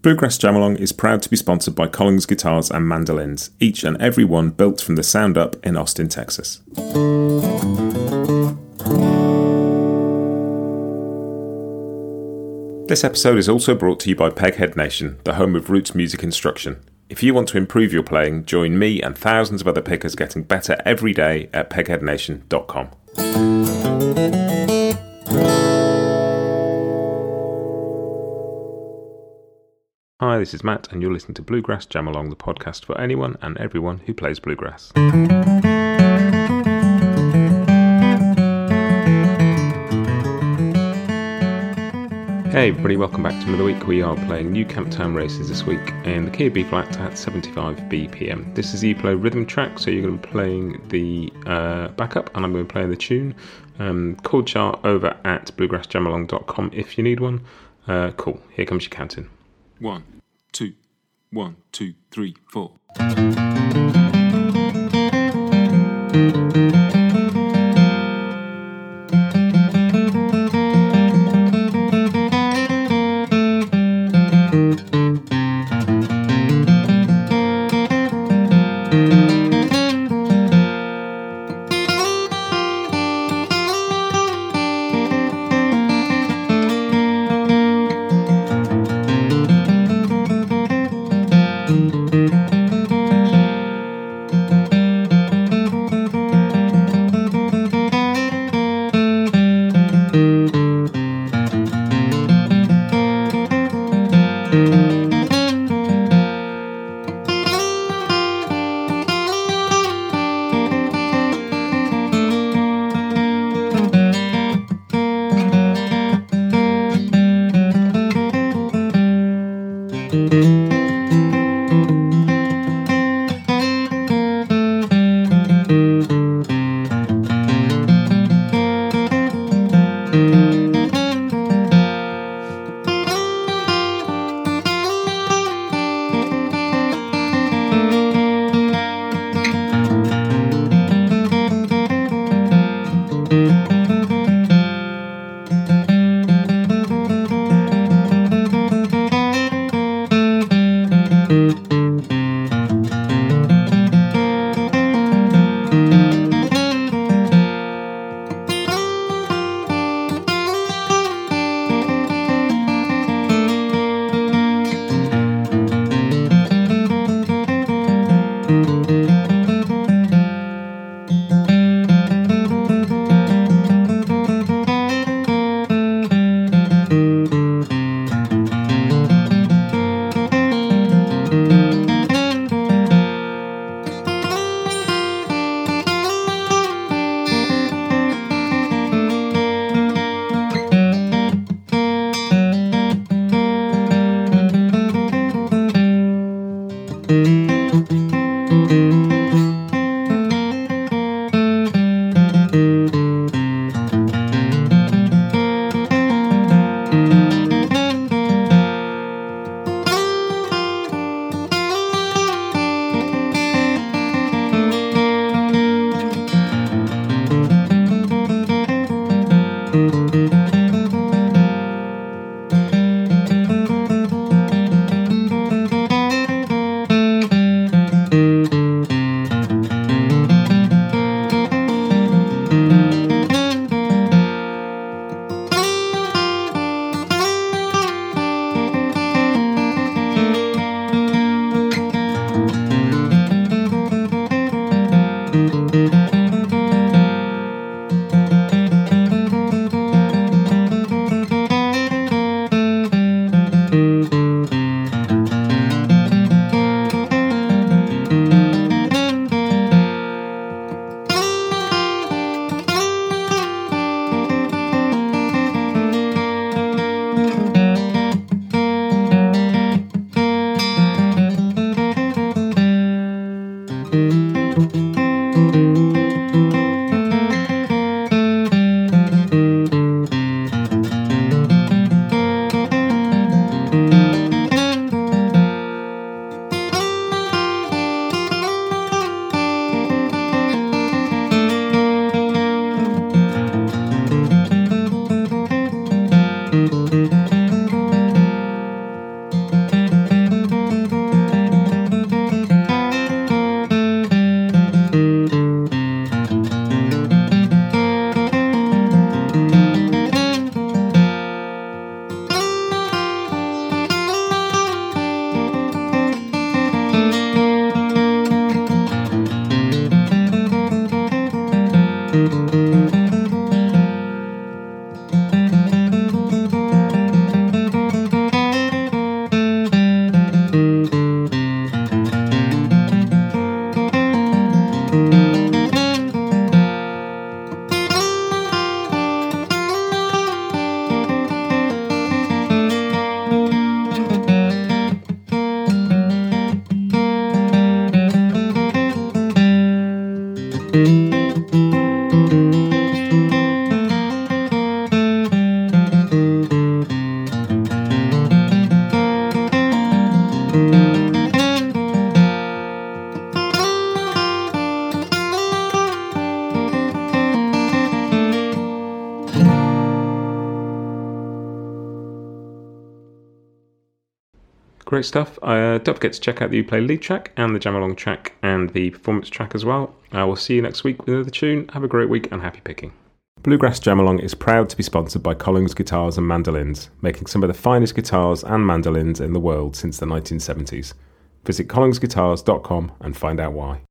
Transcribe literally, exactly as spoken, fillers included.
Bluegrass Jamalong is proud to be sponsored by Collings Guitars and Mandolins, each and every one built from the sound up in Austin, Texas. This episode is also brought to you by Peghead Nation, the home of roots music instruction. If you want to improve your playing, join me and thousands of other pickers getting better every day at peghead nation dot com. Hi, this is Matt, and you're listening to Bluegrass Jamalong, the podcast for anyone and everyone who plays bluegrass. Hey everybody, welcome back to another week. We are playing New Camptown Races this week in the key of B flat at seventy-five B P M. This is the play rhythm track, so you're going to be playing the uh, backup and I'm going to be playing the tune. Um, chord chart over at bluegrass jamalong dot com if you need one. Uh, cool, here comes your counting. One, two, one, two, three, four. Great stuff. Uh, don't forget to check out the Uplay lead track and the Jam Along track and the performance track as well. I will see you next week with another tune. Have a great week and happy picking. Bluegrass Jam Along is proud to be sponsored by Collings Guitars and Mandolins, making some of the finest guitars and mandolins in the world since the nineteen seventies. Visit collings guitars dot com and find out why.